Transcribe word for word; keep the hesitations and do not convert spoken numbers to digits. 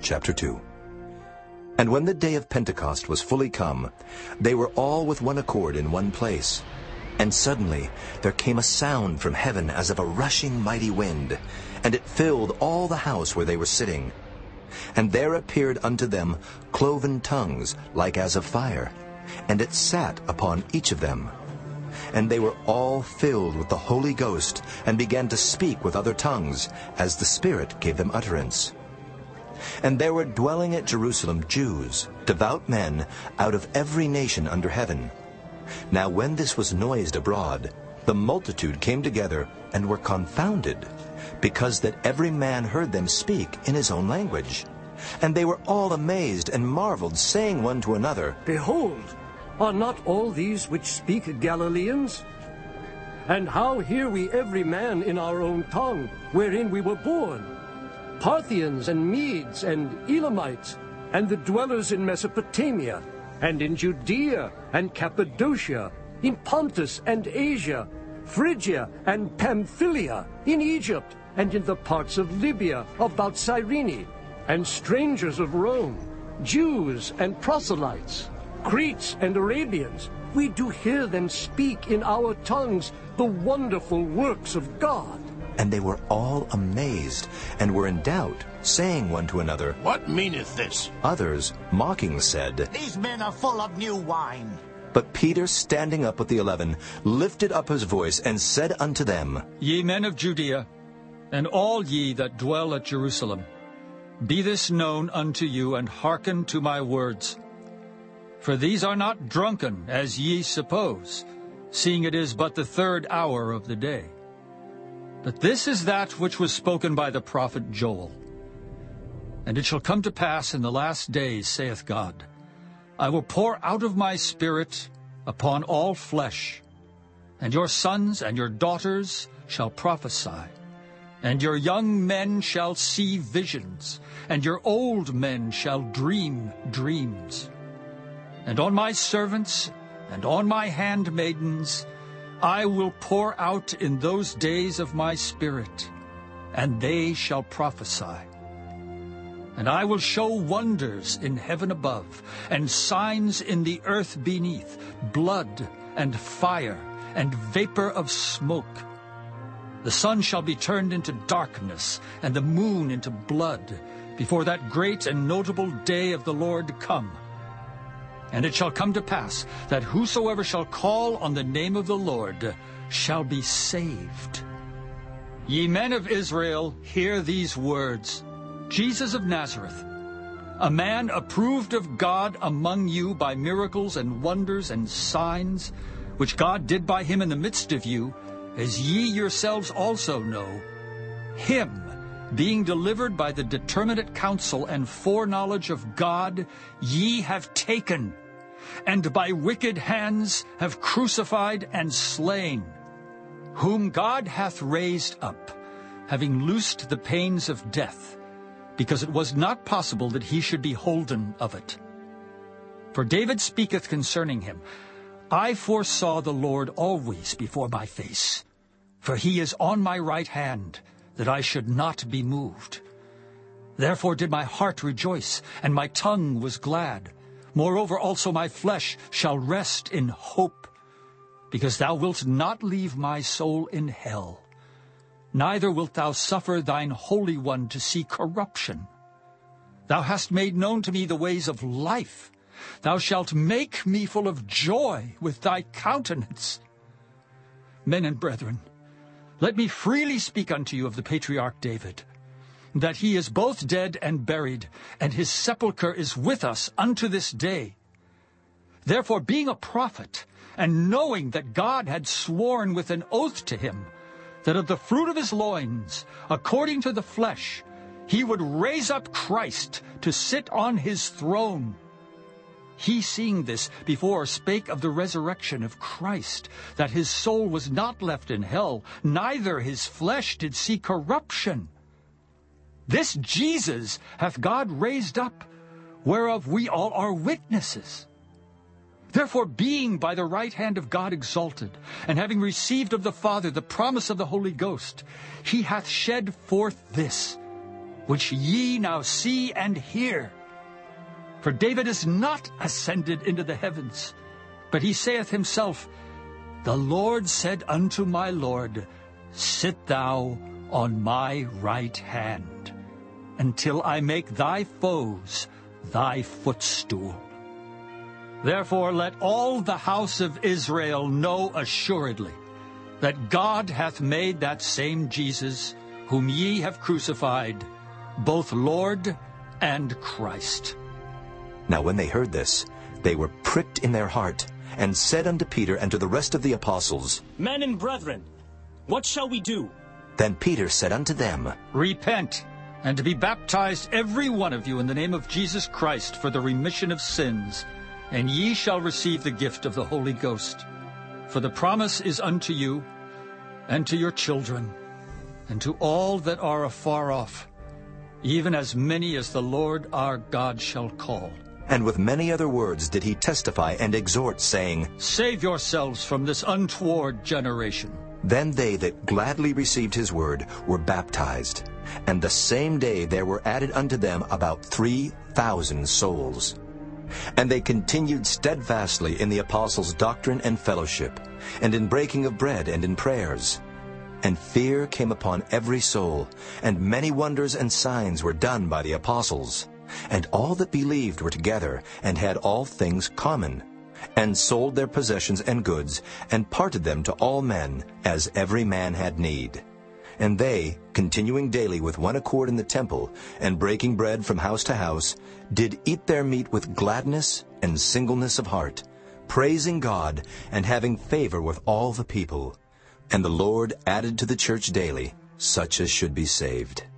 chapter two. And when the day of Pentecost was fully come, they were all with one accord in one place. And suddenly there came a sound from heaven as of a rushing mighty wind, and it filled all the house where they were sitting. And there appeared unto them cloven tongues like as of fire, and it sat upon each of them. And they were all filled with the Holy Ghost, and began to speak with other tongues, as the Spirit gave them utterance. And there were dwelling at Jerusalem Jews, devout men, out of every nation under heaven. Now when this was noised abroad, the multitude came together, and were confounded, because that every man heard them speak in his own language. And they were all amazed, and marveled, saying one to another, Behold, are not all these which speak Galileans? And how hear we every man in our own tongue, wherein we were born? Parthians and Medes and Elamites, and the dwellers in Mesopotamia, and in Judea and Cappadocia, in Pontus and Asia, Phrygia and Pamphylia, in Egypt, and in the parts of Libya about Cyrene, and strangers of Rome, Jews and proselytes, Cretes and Arabians, we do hear them speak in our tongues the wonderful works of God. And they were all amazed, and were in doubt, saying one to another, What meaneth this? Others, mocking, said, These men are full of new wine. But Peter, standing up with the eleven, lifted up his voice, and said unto them, Ye men of Judea, and all ye that dwell at Jerusalem, be this known unto you, and hearken to my words. For these are not drunken, as ye suppose, seeing it is but the third hour of the day. But this is that which was spoken by the prophet Joel. And it shall come to pass in the last days, saith God, I will pour out of my Spirit upon all flesh, and your sons and your daughters shall prophesy, and your young men shall see visions, and your old men shall dream dreams. And on my servants and on my handmaidens I will pour out in those days of my Spirit, and they shall prophesy. And I will show wonders in heaven above, and signs in the earth beneath, blood and fire and vapor of smoke. The sun shall be turned into darkness, and the moon into blood, before that great and notable day of the Lord come. And it shall come to pass that whosoever shall call on the name of the Lord shall be saved. Ye men of Israel, hear these words. Jesus of Nazareth, a man approved of God among you by miracles and wonders and signs, which God did by him in the midst of you, as ye yourselves also know, him, being delivered by the determinate counsel and foreknowledge of God, ye have taken, and by wicked hands have crucified and slain, whom God hath raised up, having loosed the pains of death, because it was not possible that he should be holden of it. For David speaketh concerning him, I foresaw the Lord always before my face, for he is on my right hand, that I should not be moved. Therefore did my heart rejoice, and my tongue was glad. Moreover also my flesh shall rest in hope, because thou wilt not leave my soul in hell, neither wilt thou suffer thine Holy One to see corruption. Thou hast made known to me the ways of life. Thou shalt make me full of joy with thy countenance. Men and brethren, let me freely speak unto you of the patriarch David, that he is both dead and buried, and his sepulchre is with us unto this day. Therefore, being a prophet, and knowing that God had sworn with an oath to him, that of the fruit of his loins, according to the flesh, he would raise up Christ to sit on his throne. He, seeing this, before spake of the resurrection of Christ, that his soul was not left in hell, neither his flesh did see corruption. This Jesus hath God raised up, whereof we all are witnesses. Therefore, being by the right hand of God exalted, and having received of the Father the promise of the Holy Ghost, he hath shed forth this, which ye now see and hear. For David is not ascended into the heavens, but he saith himself, The Lord said unto my Lord, Sit thou on my right hand, until I make thy foes thy footstool. Therefore let all the house of Israel know assuredly that God hath made that same Jesus, whom ye have crucified, both Lord and Christ. Now when they heard this, they were pricked in their heart, and said unto Peter and to the rest of the apostles, Men and brethren, what shall we do? Then Peter said unto them, Repent, and be baptized every one of you in the name of Jesus Christ for the remission of sins, and ye shall receive the gift of the Holy Ghost. For the promise is unto you, and to your children, and to all that are afar off, even as many as the Lord our God shall call. And with many other words did he testify and exhort, saying, Save yourselves from this untoward generation. Then they that gladly received his word were baptized, and the same day there were added unto them about three thousand souls. And they continued steadfastly in the apostles' doctrine and fellowship, and in breaking of bread and in prayers. And fear came upon every soul, and many wonders and signs were done by the apostles. And all that believed were together, and had all things common, and sold their possessions and goods, and parted them to all men, as every man had need. And they, continuing daily with one accord in the temple, and breaking bread from house to house, did eat their meat with gladness and singleness of heart, praising God, and having favor with all the people. And the Lord added to the church daily such as should be saved.